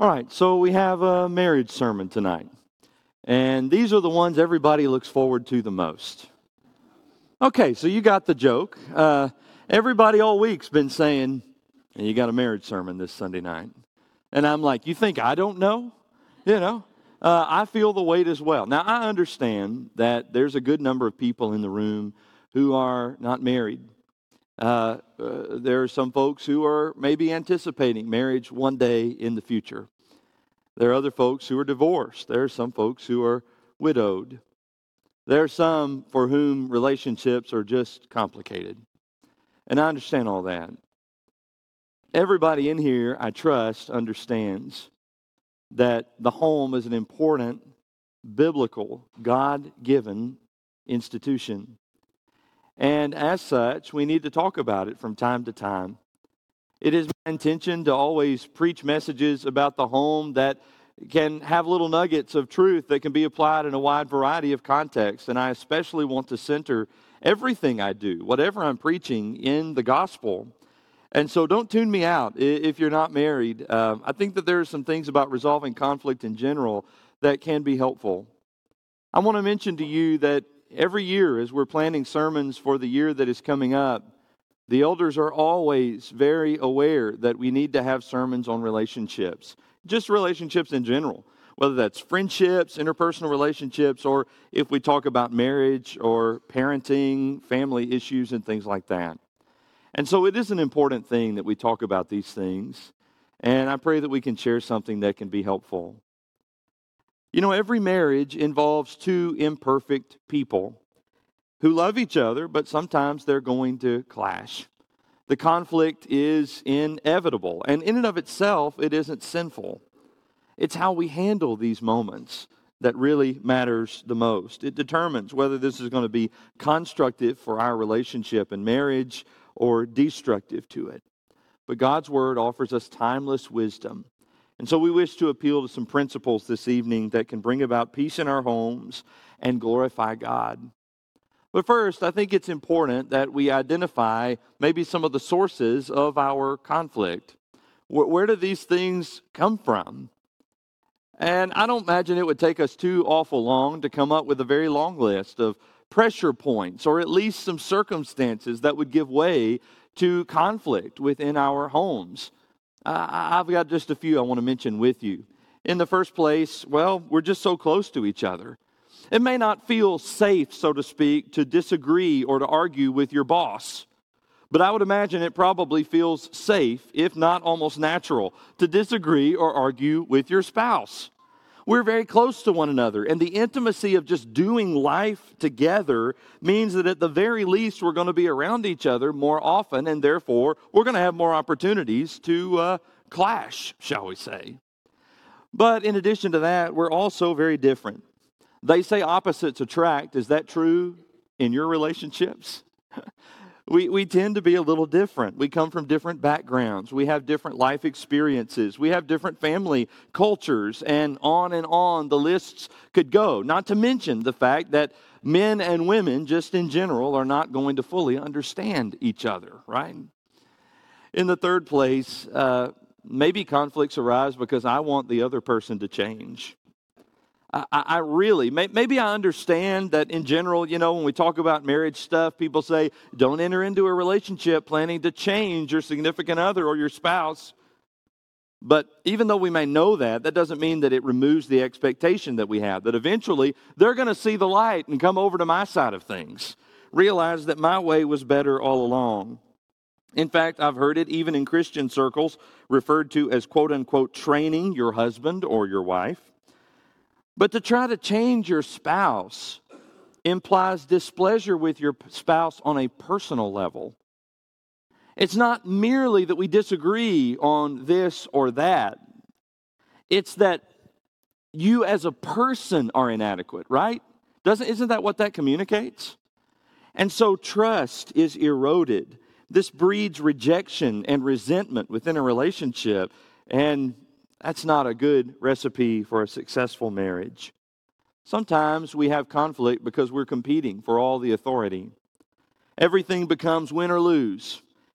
All right, so we have a marriage sermon tonight. And these are the ones everybody looks forward to the most. Okay, so you got the joke. Everybody all week's been saying, you got a marriage sermon this Sunday night. And I'm like, you think I don't know? I feel the weight as well. Now, I understand that there's a good number of people in the room who are not married. There are some folks who are maybe anticipating marriage one day in the future. There are other folks who are divorced. There are some folks who are widowed. There are some for whom relationships are just complicated. And I understand all that. Everybody in here, I trust, understands that the home is an important, biblical, God-given institution. And as such, we need to talk about it from time to time. It is my intention to always preach messages about the home that can have little nuggets of truth that can be applied in a wide variety of contexts. And I especially want to center everything I do, whatever I'm preaching, in the gospel. And so don't tune me out if you're not married. I think that there are some things about resolving conflict in general that can be helpful. I want to mention to you that every year as we're planning sermons for the year that is coming up, the elders are always very aware that we need to have sermons on relationships, just relationships in general, whether that's friendships, interpersonal relationships, or if we talk about marriage or parenting, family issues, and things like that. And so it is an important thing that we talk about these things, and I pray that we can share something that can be helpful. You know, every marriage involves two imperfect people who love each other, but sometimes they're going to clash. The conflict is inevitable, and in and of itself, it isn't sinful. It's how we handle these moments that really matters the most. It determines whether this is going to be constructive for our relationship and marriage or destructive to it. But God's Word offers us timeless wisdom. And so we wish to appeal to some principles this evening that can bring about peace in our homes and glorify God. But first, I think it's important that we identify maybe some of the sources of our conflict. Where do these things come from? And I don't imagine it would take us too awful long to come up with a very long list of pressure points, or at least some circumstances that would give way to conflict within our homes. I've got just a few I want to mention with you. In the first place, well, we're just so close to each other. It may not feel safe, so to speak, to disagree or to argue with your boss. But I would imagine it probably feels safe, if not almost natural, to disagree or argue with your spouse. We're very close to one another, and the intimacy of just doing life together means that at the very least we're going to be around each other more often, and therefore we're going to have more opportunities to clash, shall we say. But in addition to that, we're also very different. They say opposites attract. Is that true in your relationships? We tend to be a little different. We come from different backgrounds. We have different life experiences. We have different family cultures, and on the lists could go. Not to mention the fact that men and women, just in general, are not going to fully understand each other, right? In the third place, maybe conflicts arise because I want the other person to change. I really, maybe I understand that in general, when we talk about marriage stuff, people say, don't enter into a relationship planning to change your significant other or your spouse. But even though we may know that, that doesn't mean that it removes the expectation that we have, that eventually they're going to see the light and come over to my side of things, realize that my way was better all along. In fact, I've heard it even in Christian circles referred to as quote-unquote training your husband or your wife. But to try to change your spouse implies displeasure with your spouse on a personal level. It's not merely that we disagree on this or that. It's that you as a person are inadequate, right? Isn't that what that communicates? And so trust is eroded. This breeds rejection and resentment within a relationship, and that's not a good recipe for a successful marriage. Sometimes we have conflict because we're competing for all the authority. Everything becomes win or lose.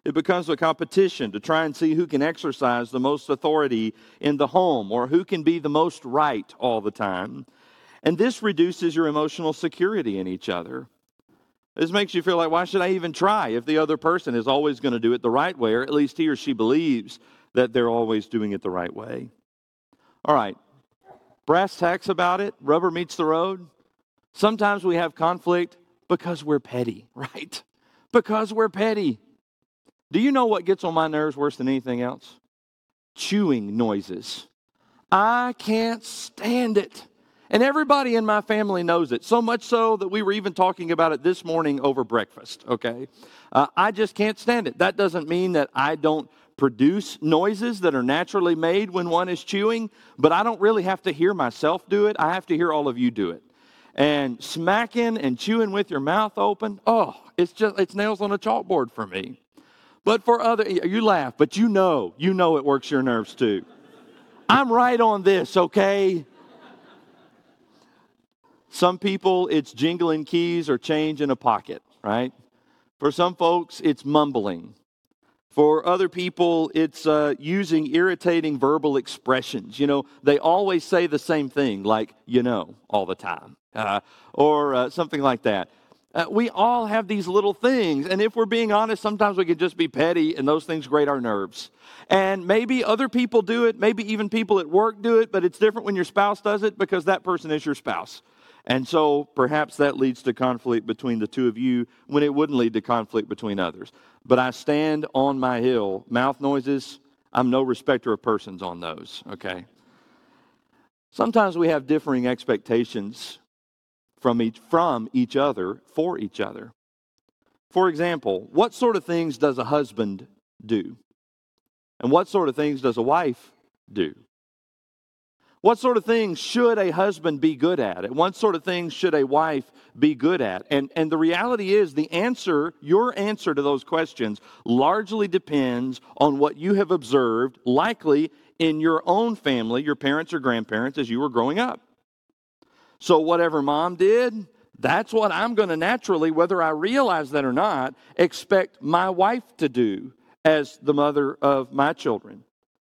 It becomes a competition to try and see who can exercise the most authority in the home or who can be the most right all the time. And this reduces your emotional security in each other. This makes you feel like, why should I even try if the other person is always going to do it the right way, or at least he or she believes that they're always doing it the right way. All right, brass tacks about it, rubber meets the road. Sometimes we have conflict because we're petty, right? Because we're petty. Do you know what gets on my nerves worse than anything else? Chewing noises. I can't stand it. And everybody in my family knows it, so much so that we were even talking about it this morning over breakfast, okay? I just can't stand it. That doesn't mean that I don't produce noises that are naturally made when one is chewing, but I don't really have to hear myself do it. I have to hear all of you do it. And smacking and chewing with your mouth open, it's nails on a chalkboard for me. But for you laugh, but you know it works your nerves too. I'm right on this, okay? Some people, it's jingling keys or change in a pocket, right? For some folks, it's mumbling. For other people, it's using irritating verbal expressions. You know, they always say the same thing, like, all the time, or something like that. We all have these little things, and if we're being honest, sometimes we can just be petty, and those things grate our nerves. And maybe other people do it, maybe even people at work do it, but it's different when your spouse does it because that person is your spouse. And so perhaps that leads to conflict between the two of you when it wouldn't lead to conflict between others. But I stand on my hill. Mouth noises, I'm no respecter of persons on those, okay? Sometimes we have differing expectations from each other for each other. For example, what sort of things does a husband do? And what sort of things does a wife do? What sort of things should a husband be good at? And what sort of things should a wife be good at? And the reality is your answer to those questions largely depends on what you have observed, likely in your own family, your parents or grandparents, as you were growing up. So whatever mom did, that's what I'm going to naturally, whether I realize that or not, expect my wife to do as the mother of my children.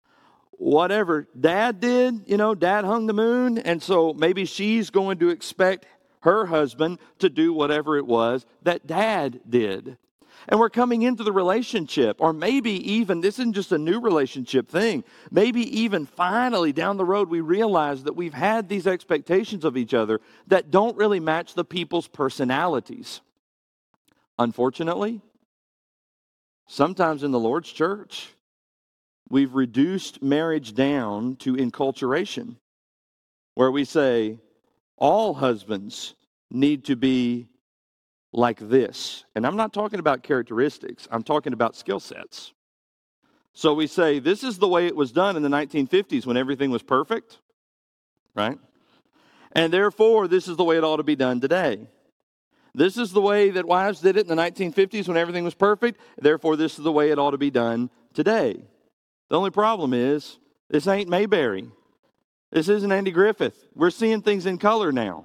Whatever dad did, dad hung the moon, and so maybe she's going to expect her husband to do whatever it was that dad did. And we're coming into the relationship, or maybe even, this isn't just a new relationship thing, maybe even finally down the road we realize that we've had these expectations of each other that don't really match the people's personalities. Unfortunately, sometimes in the Lord's church, we've reduced marriage down to enculturation, where we say all husbands need to be like this. And I'm not talking about characteristics, I'm talking about skill sets. So we say this is the way it was done in the 1950s when everything was perfect, right? And therefore, this is the way it ought to be done today. This is the way that wives did it in the 1950s when everything was perfect. Therefore, this is the way it ought to be done today. The only problem is, this ain't Mayberry. This isn't Andy Griffith. We're seeing things in color now.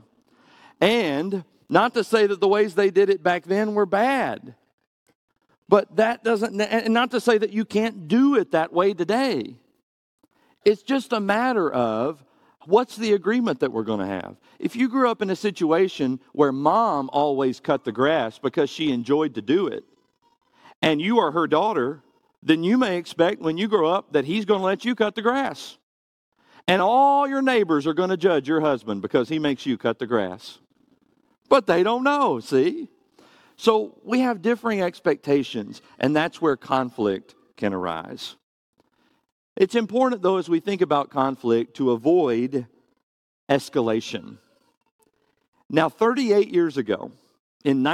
And not to say that the ways they did it back then were bad. But that doesn't, and not to say that you can't do it that way today. It's just a matter of what's the agreement that we're going to have. If you grew up in a situation where mom always cut the grass because she enjoyed to do it, and you are her daughter, then you may expect when you grow up that he's going to let you cut the grass. And all your neighbors are going to judge your husband because he makes you cut the grass. But they don't know, see? So we have differing expectations, and that's where conflict can arise. It's important, though, as we think about conflict, to avoid escalation. Now, 38 years ago, in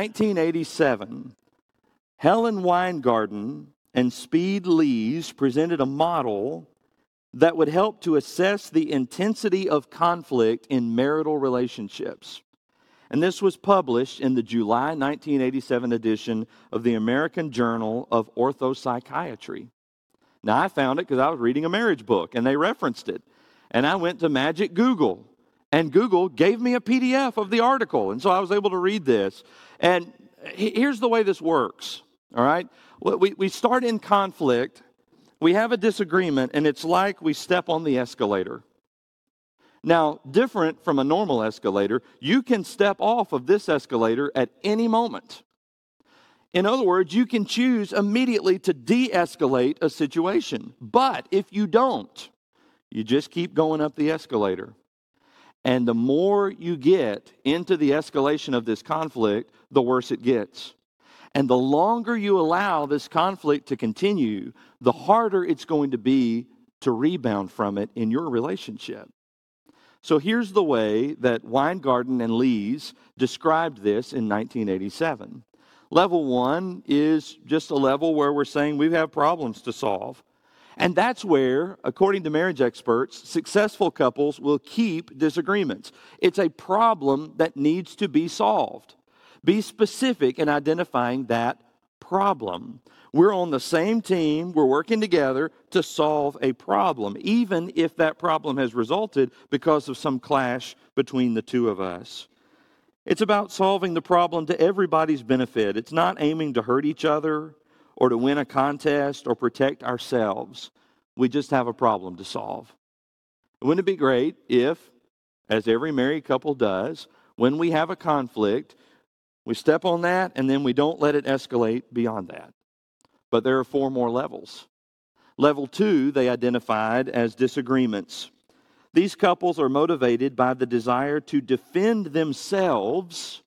1987, Helen Weingarten and Speed Lees presented a model that would help to assess the intensity of conflict in marital relationships. And this was published in the July 1987 edition of the American Journal of Orthopsychiatry. Now, I found it because I was reading a marriage book, and they referenced it. And I went to Magic Google, and Google gave me a PDF of the article. And so I was able to read this. And here's the way this works. All right? We start in conflict, we have a disagreement, and it's like we step on the escalator. Now, different from a normal escalator, you can step off of this escalator at any moment. In other words, you can choose immediately to de-escalate a situation. But if you don't, you just keep going up the escalator. And the more you get into the escalation of this conflict, the worse it gets. And the longer you allow this conflict to continue, the harder it's going to be to rebound from it in your relationship. So here's the way that Weingarten and Lees described this in 1987. Level 1 is just a level where we're saying we have problems to solve. And that's where, according to marriage experts, successful couples will keep disagreements. It's a problem that needs to be solved. Be specific in identifying that problem. We're on the same team. We're working together to solve a problem, even if that problem has resulted because of some clash between the two of us. It's about solving the problem to everybody's benefit. It's not aiming to hurt each other or to win a contest or protect ourselves. We just have a problem to solve. Wouldn't it be great if, as every married couple does, when we have a conflict, we step on that and then we don't let it escalate beyond that? But there are 4 more levels. Level 2, they identified as disagreements. These couples are motivated by the desire to defend themselves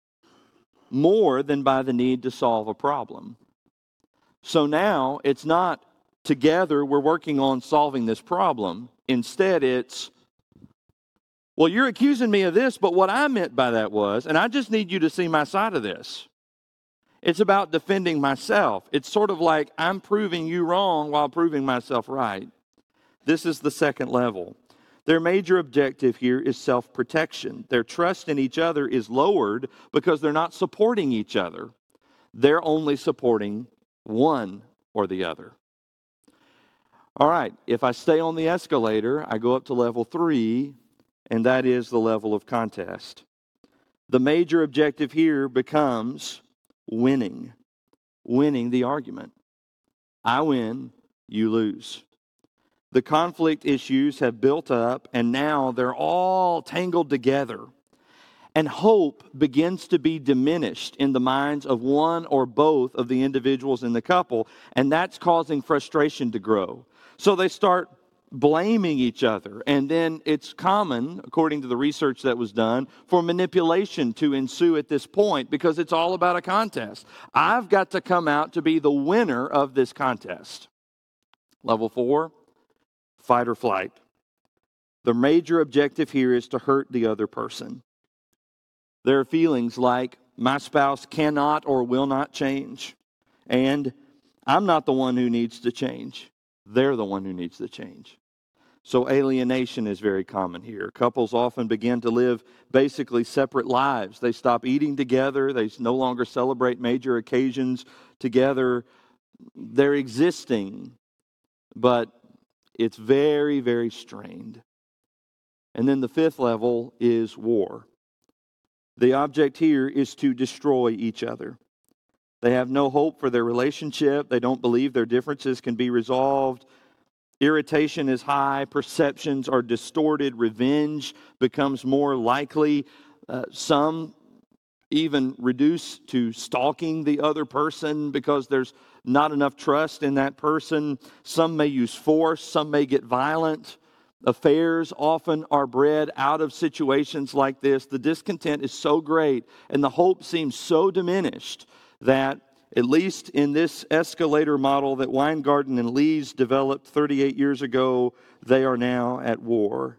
more than by the need to solve a problem. So now it's not together we're working on solving this problem. Instead, it's, well, you're accusing me of this, but what I meant by that was, and I just need you to see my side of this. It's about defending myself. It's sort of like I'm proving you wrong while proving myself right. This is the second level. Their major objective here is self-protection. Their trust in each other is lowered because they're not supporting each other. They're only supporting one or the other. All right, if I stay on the escalator, I go up to level 3, and that is the level of contest. The major objective here becomes winning the argument. I win, you lose. The conflict issues have built up, and now they're all tangled together. And hope begins to be diminished in the minds of one or both of the individuals in the couple, and that's causing frustration to grow. So they start blaming each other, and then it's common, according to the research that was done, for manipulation to ensue at this point because it's all about a contest. I've got to come out to be the winner of this contest. Level 4, fight or flight. The major objective here is to hurt the other person. There are feelings like, my spouse cannot or will not change, and I'm not the one who needs to change. They're the one who needs to change. So alienation is very common here. Couples often begin to live basically separate lives. They stop eating together. They no longer celebrate major occasions together. They're existing, but it's very, very strained. And then the 5th level is war. The object here is to destroy each other. They have no hope for their relationship. They don't believe their differences can be resolved. Irritation is high. Perceptions are distorted. Revenge becomes more likely. Some even reduce to stalking the other person because there's not enough trust in that person. Some may use force. Some may get violent. Affairs often are bred out of situations like this. The discontent is so great and the hope seems so diminished that, at least in this escalator model that Weingarten and Lees developed 38 years ago, they are now at war.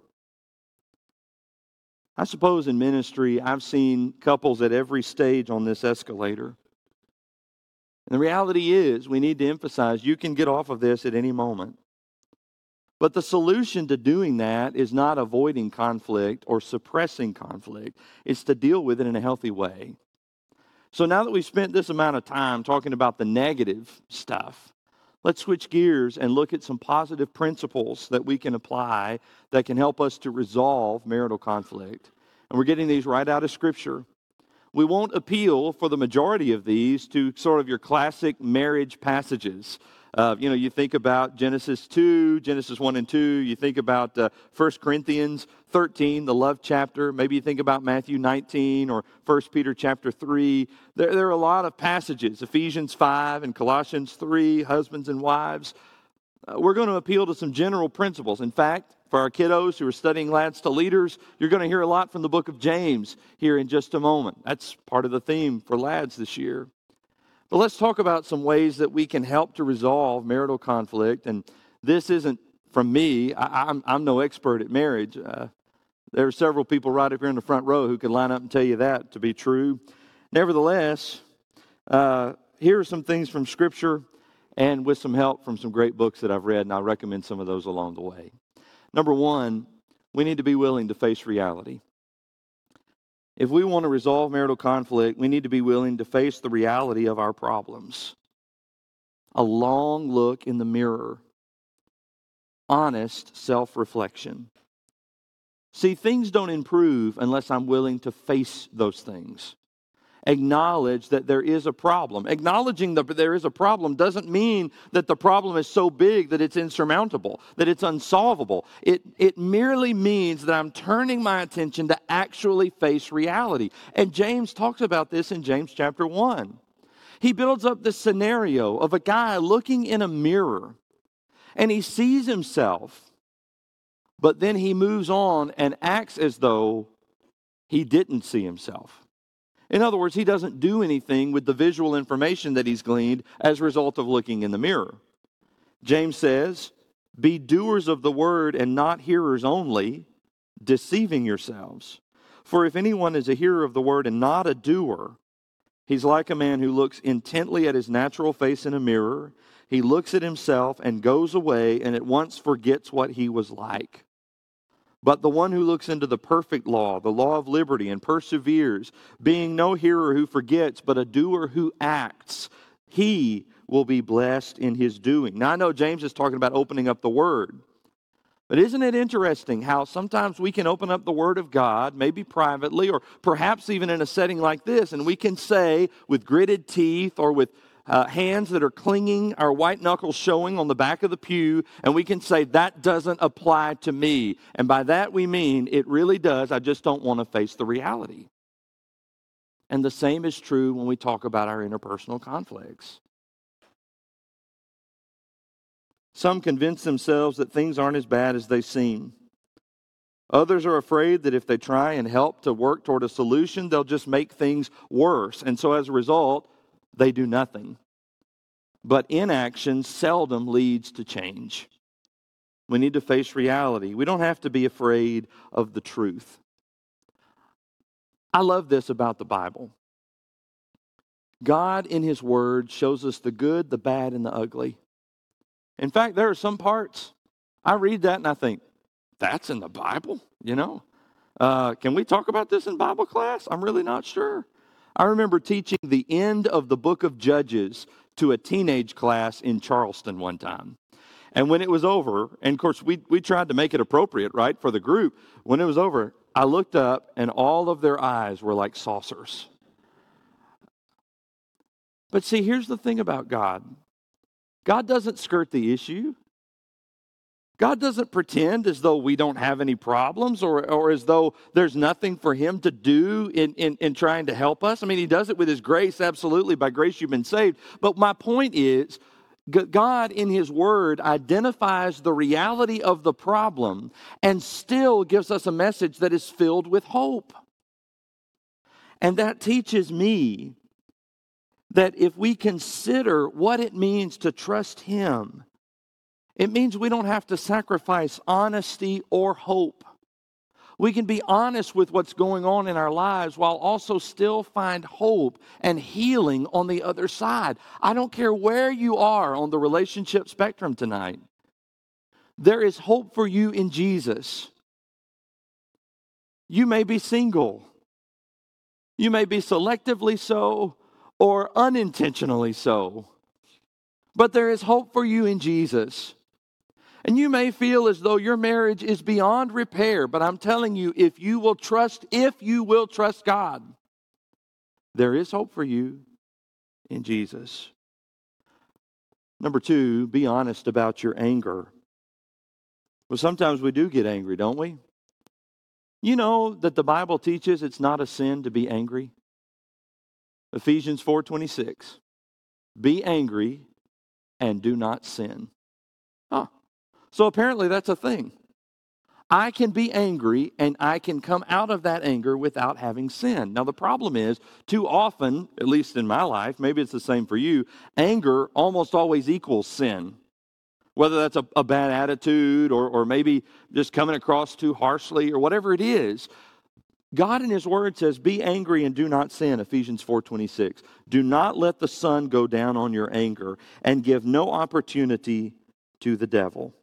I suppose in ministry, I've seen couples at every stage on this escalator. And the reality is, we need to emphasize, you can get off of this at any moment. But the solution to doing that is not avoiding conflict or suppressing conflict. It's to deal with it in a healthy way. So now that we've spent this amount of time talking about the negative stuff, let's switch gears and look at some positive principles that we can apply that can help us to resolve marital conflict. And we're getting these right out of Scripture. We won't appeal for the majority of these to sort of your classic marriage passages. You think about Genesis 2, Genesis 1 and 2. You think about 1 Corinthians 13, the love chapter. Maybe you think about Matthew 19 or 1 Peter chapter 3. There are a lot of passages, Ephesians 5 and Colossians 3, husbands and wives. We're going to appeal to some general principles. In fact, for our kiddos who are studying Lads to Leaders, you're going to hear a lot from the book of James here in just a moment. That's part of the theme for Lads this year. But let's talk about some ways that we can help to resolve marital conflict. And this isn't from me. I'm no expert at marriage. There are several people right up here in the front row who could line up and tell you that to be true. Nevertheless, here are some things from Scripture and with some help from some great books that I've read, and I recommend some of those along the way. Number one, we need to be willing to face reality. If we want to resolve marital conflict, we need to be willing to face the reality of our problems. A long look in the mirror. Honest self-reflection. See, things don't improve unless I'm willing to face those things. Acknowledge that there is a problem. Acknowledging that there is a problem doesn't mean that the problem is so big that it's insurmountable, that it's unsolvable. It merely means that I'm turning my attention to actually face reality. And James talks about this in James chapter 1. He builds up this scenario of a guy looking in a mirror, and he sees himself, but then he moves on and acts as though he didn't see himself. In other words, he doesn't do anything with the visual information that he's gleaned as a result of looking in the mirror. James says, be doers of the word and not hearers only, deceiving yourselves. For if anyone is a hearer of the word and not a doer, he's like a man who looks intently at his natural face in a mirror. He looks at himself and goes away and at once forgets what he was like. But the one who looks into the perfect law, the law of liberty, and perseveres, being no hearer who forgets, but a doer who acts, he will be blessed in his doing. Now, I know James is talking about opening up the Word. But isn't it interesting how sometimes we can open up the Word of God, maybe privately, or perhaps even in a setting like this, and we can say with gritted teeth or with hands that are clinging, our white knuckles showing on the back of the pew, and we can say, that doesn't apply to me. And by that we mean, it really does. I just don't want to face the reality. And the same is true when we talk about our interpersonal conflicts. Some convince themselves that things aren't as bad as they seem. Others are afraid that if they try and help to work toward a solution, they'll just make things worse. And so as a result, they do nothing. But inaction seldom leads to change. We need to face reality. We don't have to be afraid of the truth. I love this about the Bible. God in His Word shows us the good, the bad, and the ugly. In fact, there are some parts, I read that and I think, that's in the Bible, Can we talk about this in Bible class? I'm really not sure. I remember teaching the end of the book of Judges to a teenage class in Charleston one time. And when it was over, and of course we tried to make it appropriate, right, for the group. When it was over, I looked up and all of their eyes were like saucers. But see, here's the thing about God. God doesn't skirt the issue. God doesn't pretend as though we don't have any problems or as though there's nothing for Him to do in trying to help us. I mean, He does it with His grace, absolutely. By grace you've been saved. But my point is, God in His Word identifies the reality of the problem and still gives us a message that is filled with hope. And that teaches me that if we consider what it means to trust Him, it means we don't have to sacrifice honesty or hope. We can be honest with what's going on in our lives while also still find hope and healing on the other side. I don't care where you are on the relationship spectrum tonight. There is hope for you in Jesus. You may be single. You may be selectively so or unintentionally so. But there is hope for you in Jesus. And you may feel as though your marriage is beyond repair, but I'm telling you, if you will trust God, There is hope for you in Jesus. Number two, be honest about your anger. Well, sometimes we do get angry, don't we? You know that the Bible teaches it's not a sin to be angry. Ephesians 4:26. Be angry and do not sin. Huh. So apparently that's a thing. I can be angry and I can come out of that anger without having sin. Now the problem is, too often, at least in my life, maybe it's the same for you, anger almost always equals sin. Whether that's a bad attitude or maybe just coming across too harshly or whatever it is. God in His Word says, be angry and do not sin, Ephesians 4:26. Do not let the sun go down on your anger and give no opportunity to the devil.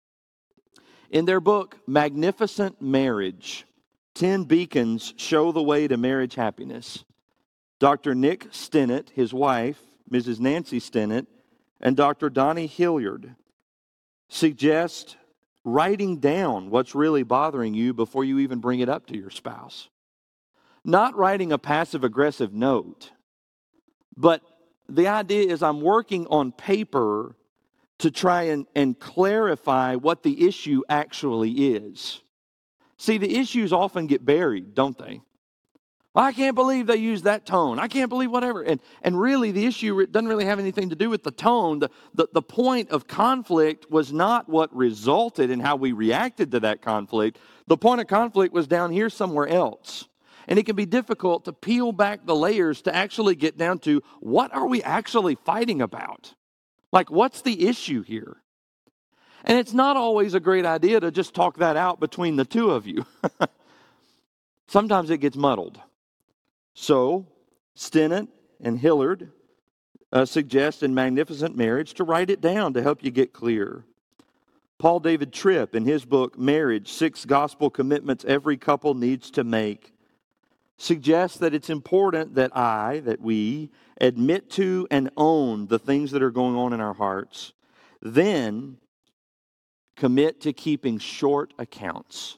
In their book, Magnificent Marriage, 10 Beacons Show the Way to Marriage Happiness, Dr. Nick Stinnett, his wife, Mrs. Nancy Stinnett, and Dr. Donnie Hilliard suggest writing down what's really bothering you before you even bring it up to your spouse. Not writing a passive-aggressive note, but the idea is I'm working on paper to try and clarify what the issue actually is. See, the issues often get buried, don't they? Well, I can't believe they used that tone. I can't believe whatever. And really, the issue doesn't really have anything to do with the tone. The point of conflict was not what resulted in how we reacted to that conflict. The point of conflict was down here somewhere else. And it can be difficult to peel back the layers to actually get down to what are we actually fighting about? Like, what's the issue here? And it's not always a great idea to just talk that out between the two of you. Sometimes it gets muddled. So, Stinnett and Hilliard suggest in Magnificent Marriage to write it down to help you get clear. Paul David Tripp, in his book, Marriage, 6 Gospel Commitments Every Couple Needs to Make, suggests that it's important that we admit to and own the things that are going on in our hearts. Then, commit to keeping short accounts.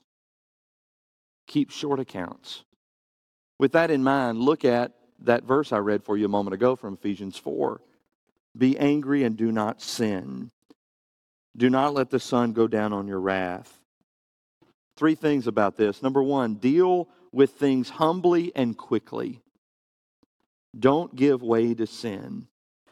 Keep short accounts. With that in mind, look at that verse I read for you a moment ago from Ephesians 4. Be angry and do not sin. Do not let the sun go down on your wrath. 3 things about this. Number 1, deal with things humbly and quickly. Don't give way to sin.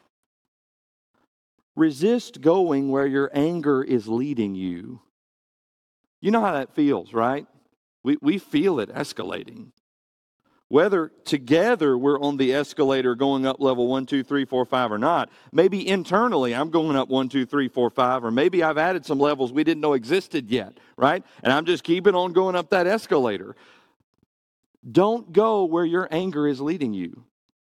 Resist going where your anger is leading you. You know how that feels, right? We feel it escalating. Whether together we're on the escalator going up level 1, 2, 3, 4, 5 or not, maybe internally I'm going up 1, 2, 3, 4, 5, or maybe I've added some levels we didn't know existed yet, right? And I'm just keeping on going up that escalator. Don't go where your anger is leading you.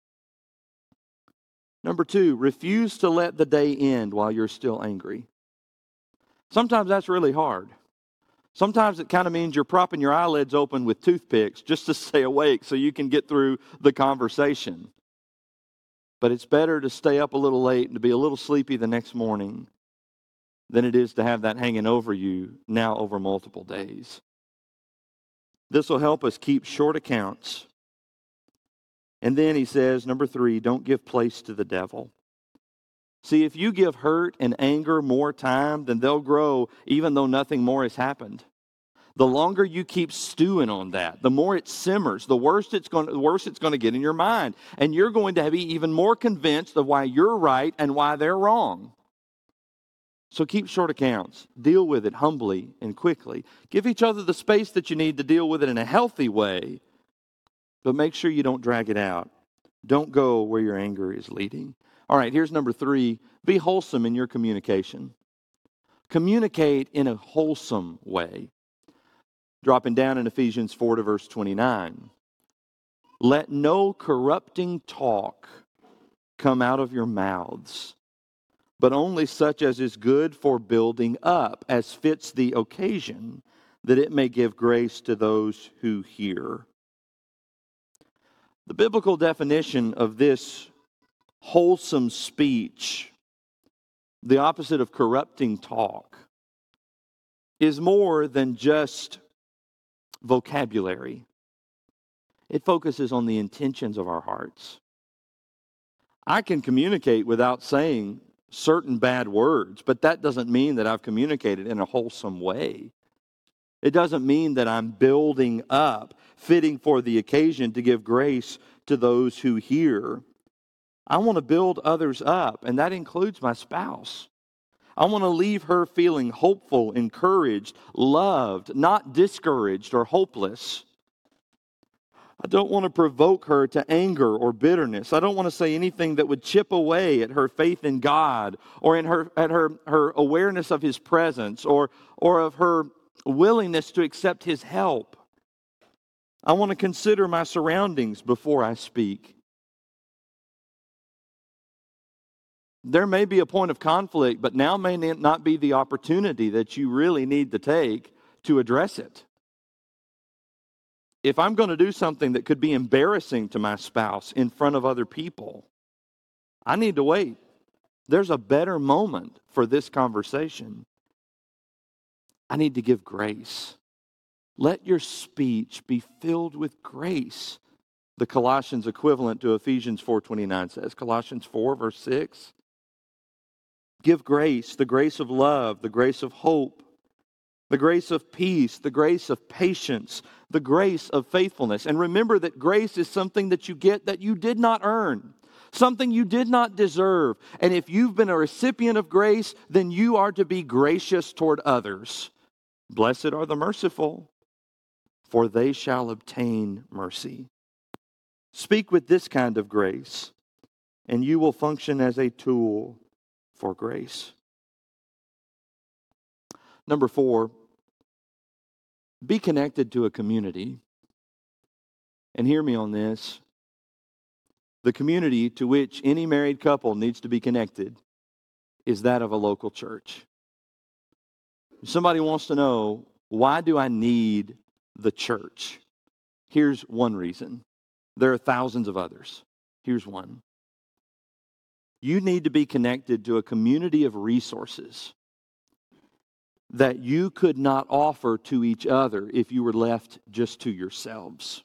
Number 2, refuse to let the day end while you're still angry. Sometimes that's really hard. Sometimes it kind of means you're propping your eyelids open with toothpicks just to stay awake so you can get through the conversation. But it's better to stay up a little late and to be a little sleepy the next morning than it is to have that hanging over you now over multiple days. This will help us keep short accounts. And then he says, number 3, don't give place to the devil. See, if you give hurt and anger more time, then they'll grow even though nothing more has happened. The longer you keep stewing on that, the more it simmers, the worse it's going to get in your mind. And you're going to be even more convinced of why you're right and why they're wrong. So keep short accounts. Deal with it humbly and quickly. Give each other the space that you need to deal with it in a healthy way. But make sure you don't drag it out. Don't go where your anger is leading. All right, here's number 3. Be wholesome in your communication. Communicate in a wholesome way. Dropping down in Ephesians 4 to verse 29. Let no corrupting talk come out of your mouths, but only such as is good for building up, as fits the occasion, that it may give grace to those who hear. The biblical definition of this wholesome speech, the opposite of corrupting talk, is more than just vocabulary. It focuses on the intentions of our hearts. I can communicate without saying certain bad words, but that doesn't mean that I've communicated in a wholesome way. It doesn't mean that I'm building up, fitting for the occasion to give grace to those who hear. I want to build others up, and that includes my spouse. I want to leave her feeling hopeful, encouraged, loved, not discouraged or hopeless. I don't want to provoke her to anger or bitterness. I don't want to say anything that would chip away at her faith in God or in her awareness of His presence or of her willingness to accept His help. I want to consider my surroundings before I speak. There may be a point of conflict, but now may not be the opportunity that you really need to take to address it. If I'm going to do something that could be embarrassing to my spouse in front of other people, I need to wait. There's a better moment for this conversation. I need to give grace. Let your speech be filled with grace. The Colossians equivalent to Ephesians 4:29 says, Colossians 4 verse 6. Give grace, the grace of love, the grace of hope, the grace of peace, the grace of patience, the grace of faithfulness. And remember that grace is something that you get that you did not earn, something you did not deserve. And if you've been a recipient of grace, then you are to be gracious toward others. Blessed are the merciful, for they shall obtain mercy. Speak with this kind of grace, and you will function as a tool for grace. Number 4, be connected to a community. And hear me on this. The community to which any married couple needs to be connected is that of a local church. If somebody wants to know, why do I need the church? Here's one reason. There are thousands of others. Here's one. You need to be connected to a community of resources that you could not offer to each other if you were left just to yourselves.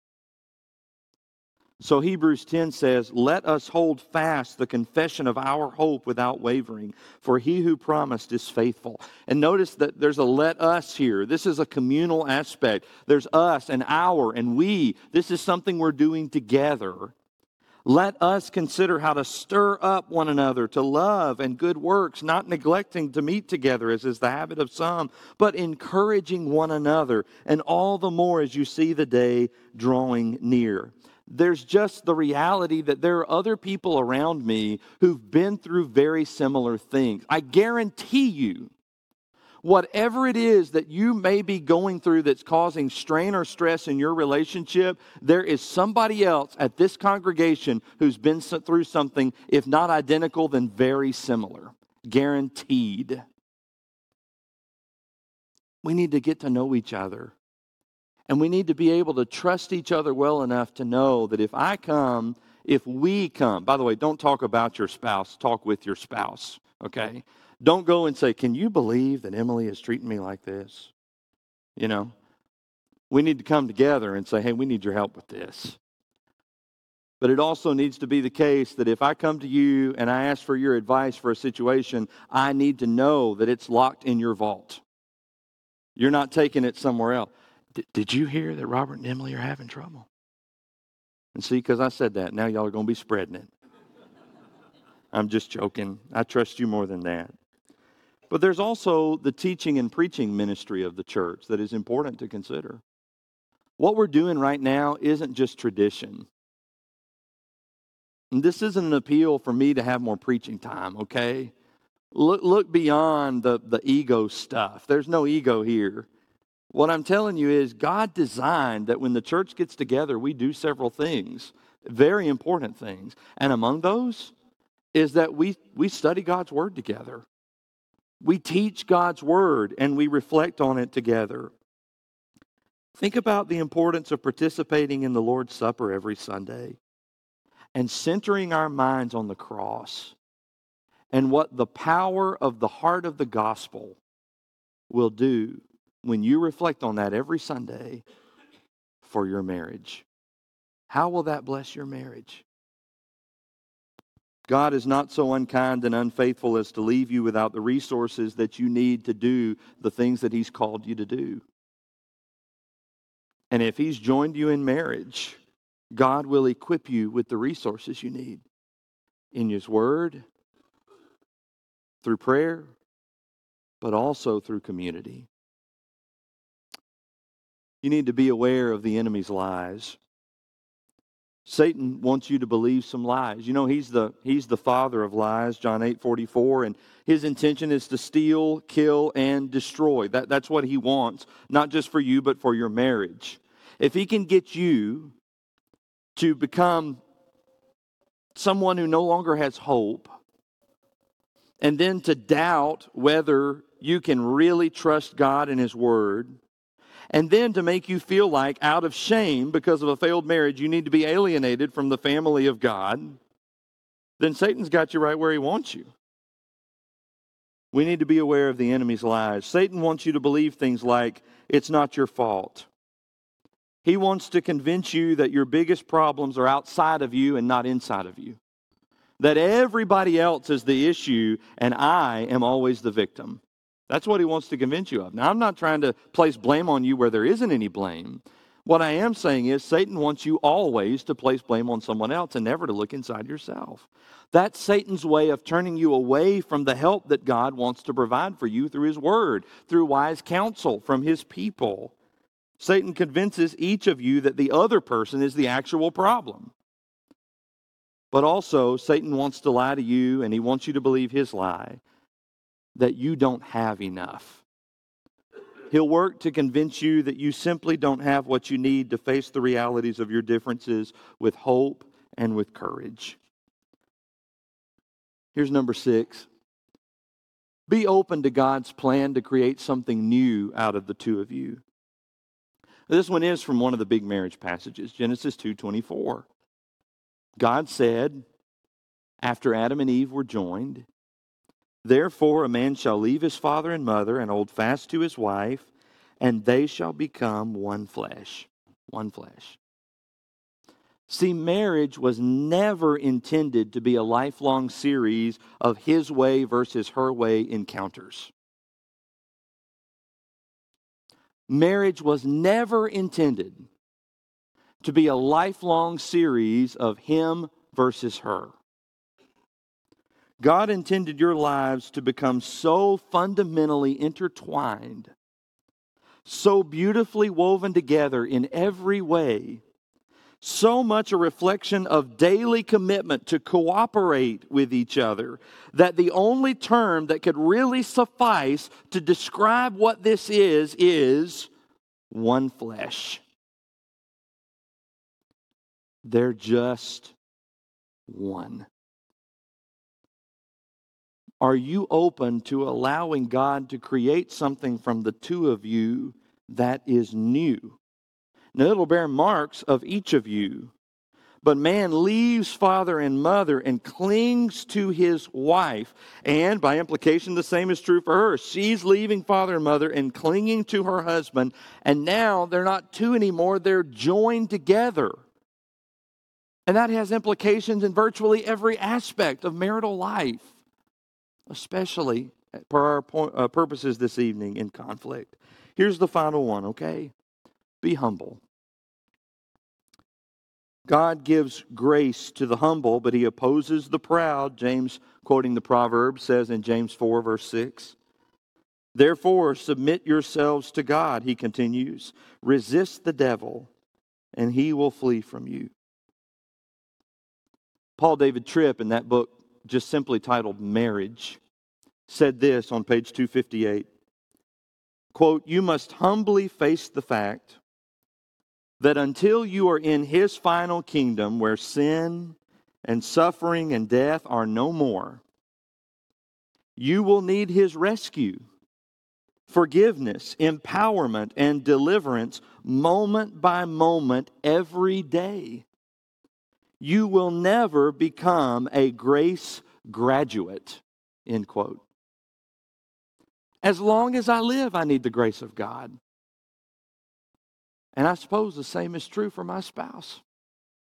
So Hebrews 10 says, let us hold fast the confession of our hope without wavering, for he who promised is faithful. And notice that there's a let us here. This is a communal aspect. There's us and our and we. This is something we're doing together. Let us consider how to stir up one another to love and good works, not neglecting to meet together, as is the habit of some, but encouraging one another, and all the more as you see the day drawing near. There's just the reality that there are other people around me who've been through very similar things. I guarantee you, whatever it is that you may be going through that's causing strain or stress in your relationship, there is somebody else at this congregation who's been through something, if not identical, then very similar. Guaranteed. We need to get to know each other. And we need to be able to trust each other well enough to know that if we come, by the way, don't talk about your spouse, talk with your spouse, okay? Don't go and say, can you believe that Emily is treating me like this? You know, we need to come together and say, hey, we need your help with this. But it also needs to be the case that if I come to you and I ask for your advice for a situation, I need to know that it's locked in your vault. You're not taking it somewhere else. Did you hear that Robert and Emily are having trouble? And see, because I said that, now y'all are going to be spreading it. I'm just joking. I trust you more than that. But there's also the teaching and preaching ministry of the church that is important to consider. What we're doing right now isn't just tradition. And this isn't an appeal for me to have more preaching time, okay? Look beyond the ego stuff. There's no ego here. What I'm telling you is God designed that when the church gets together, we do several things, very important things. And among those is that we study God's Word together. We teach God's Word and we reflect on it together. Think about the importance of participating in the Lord's Supper every Sunday and centering our minds on the cross and what the power of the heart of the gospel will do when you reflect on that every Sunday for your marriage. How will that bless your marriage? God is not so unkind and unfaithful as to leave you without the resources that you need to do the things that He's called you to do. And if He's joined you in marriage, God will equip you with the resources you need in His Word, through prayer, but also through community. You need to be aware of the enemy's lies. Satan wants you to believe some lies. You know, he's the father of lies, John 8:44, and his intention is to steal, kill, and destroy. That's what he wants, not just for you, but for your marriage. If he can get you to become someone who no longer has hope, and then to doubt whether you can really trust God and His Word, and then to make you feel like out of shame because of a failed marriage you need to be alienated from the family of God, then Satan's got you right where he wants you. We need to be aware of the enemy's lies. Satan wants you to believe things like, it's not your fault. He wants to convince you that your biggest problems are outside of you and not inside of you. That everybody else is the issue and I am always the victim. That's what he wants to convince you of. Now, I'm not trying to place blame on you where there isn't any blame. What I am saying is Satan wants you always to place blame on someone else and never to look inside yourself. That's Satan's way of turning you away from the help that God wants to provide for you through His Word, through wise counsel from His people. Satan convinces each of you that the other person is the actual problem. But also, Satan wants to lie to you, and he wants you to believe his lie, that you don't have enough. He'll work to convince you that you simply don't have what you need to face the realities of your differences with hope and with courage. Here's number 6. Be open to God's plan to create something new out of the two of you. This one is from one of the big marriage passages, Genesis 2:24. God said, after Adam and Eve were joined, therefore a man shall leave his father and mother and hold fast to his wife, and they shall become one flesh. One flesh. See, marriage was never intended to be a lifelong series of his way versus her way encounters. Marriage was never intended to be a lifelong series of him versus her. God intended your lives to become so fundamentally intertwined, so beautifully woven together in every way, so much a reflection of daily commitment to cooperate with each other, that the only term that could really suffice to describe what this is one flesh. They're just one. Are you open to allowing God to create something from the two of you that is new? Now, it'll bear marks of each of you. But man leaves father and mother and clings to his wife. And by implication, the same is true for her. She's leaving father and mother and clinging to her husband. And now they're not two anymore. They're joined together. And that has implications in virtually every aspect of marital life, especially for our purposes this evening in conflict. Here's the final one, okay? Be humble. God gives grace to the humble, but He opposes the proud. James, quoting the Proverbs, says in James 4, verse 6. Therefore, submit yourselves to God, he continues. Resist the devil, and he will flee from you. Paul David Tripp, in that book just simply titled Marriage, said this on page 258. Quote, you must humbly face the fact that until you are in His final kingdom where sin and suffering and death are no more, you will need His rescue, forgiveness, empowerment, and deliverance moment by moment every day. You will never become a grace graduate, end quote. As long as I live, I need the grace of God. And I suppose the same is true for my spouse.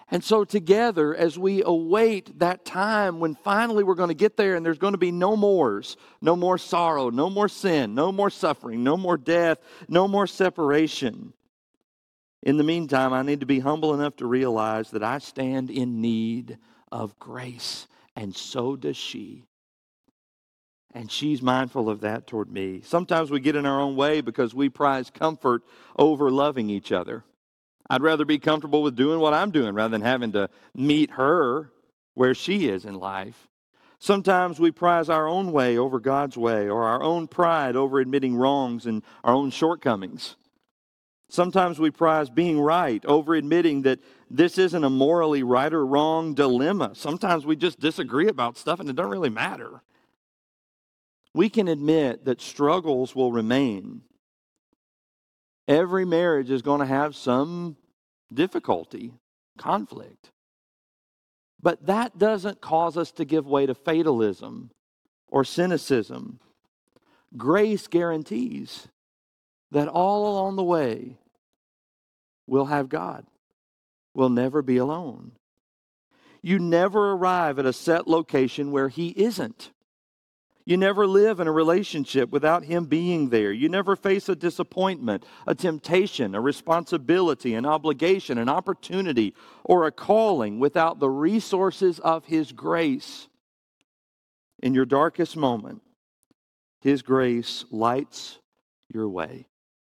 And so together, as we await that time when finally we're going to get there and there's going to be no mores, no more sorrow, no more sin, no more suffering, no more death, no more separation. In the meantime, I need to be humble enough to realize that I stand in need of grace, and so does she. And she's mindful of that toward me. Sometimes we get in our own way because we prize comfort over loving each other. I'd rather be comfortable with doing what I'm doing rather than having to meet her where she is in life. Sometimes we prize our own way over God's way, or our own pride over admitting wrongs and our own shortcomings. Sometimes we prize being right over admitting that this isn't a morally right or wrong dilemma. Sometimes we just disagree about stuff and it doesn't really matter. We can admit that struggles will remain. Every marriage is going to have some difficulty, conflict. But that doesn't cause us to give way to fatalism or cynicism. Grace guarantees that all along the way, we'll have God. We'll never be alone. You never arrive at a set location where He isn't. You never live in a relationship without Him being there. You never face a disappointment, a temptation, a responsibility, an obligation, an opportunity, or a calling without the resources of His grace. In your darkest moment, His grace lights your way.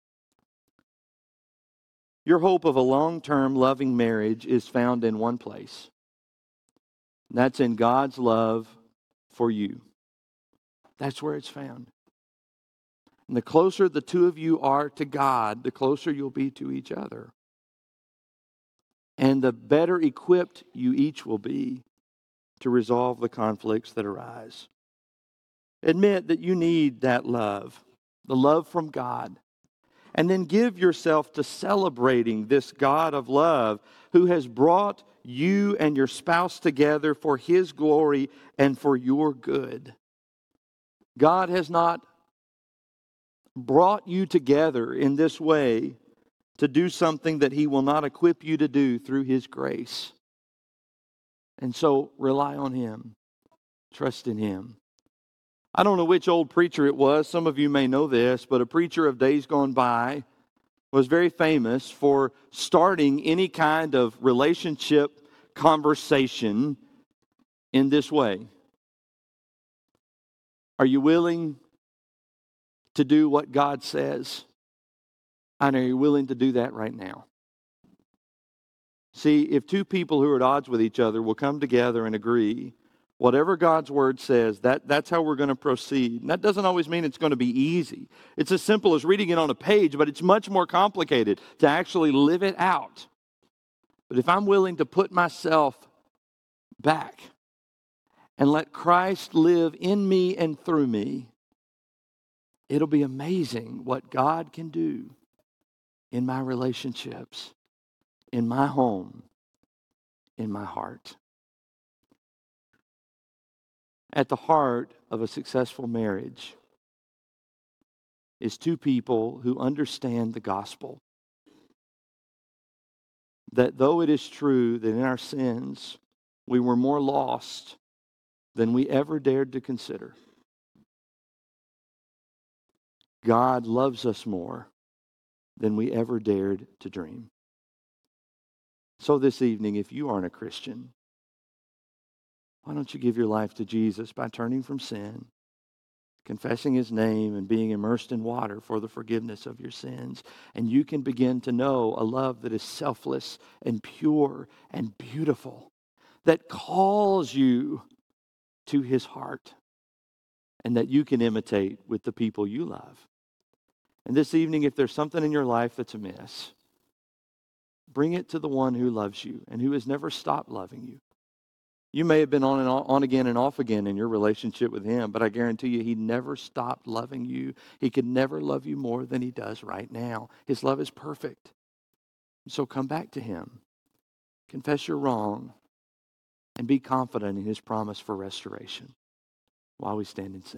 Your hope of a long-term loving marriage is found in one place. And that's in God's love for you. That's where it's found. And the closer the two of you are to God, the closer you'll be to each other. And the better equipped you each will be to resolve the conflicts that arise. Admit that you need that love, the love from God. And then give yourself to celebrating this God of love who has brought you and your spouse together for His glory and for your good. God has not brought you together in this way to do something that He will not equip you to do through His grace. And so rely on Him. Trust in Him. I don't know which old preacher it was. Some of you may know this, but a preacher of days gone by was very famous for starting any kind of relationship conversation in this way. Are you willing to do what God says? And are you willing to do that right now? See, if two people who are at odds with each other will come together and agree, whatever God's Word says, that's how we're going to proceed. And that doesn't always mean it's going to be easy. It's as simple as reading it on a page, but it's much more complicated to actually live it out. But if I'm willing to put myself back and let Christ live in me and through me, it'll be amazing what God can do in my relationships, in my home, in my heart. At the heart of a successful marriage is two people who understand the gospel. That though it is true that in our sins we were more lost than we ever dared to consider, God loves us more than we ever dared to dream. So this evening, if you aren't a Christian, why don't you give your life to Jesus by turning from sin, confessing His name, and being immersed in water for the forgiveness of your sins. And you can begin to know a love that is selfless and pure and beautiful, that calls you to His heart, and that you can imitate with the people you love. And this evening, if there's something in your life that's amiss, bring it to the one who loves you and who has never stopped loving you. You may have been on again and off again in your relationship with Him, but I guarantee you He never stopped loving you. He could never love you more than He does right now. His love is perfect. So come back to Him. Confess your wrong and be confident in His promise for restoration while we stand and sing.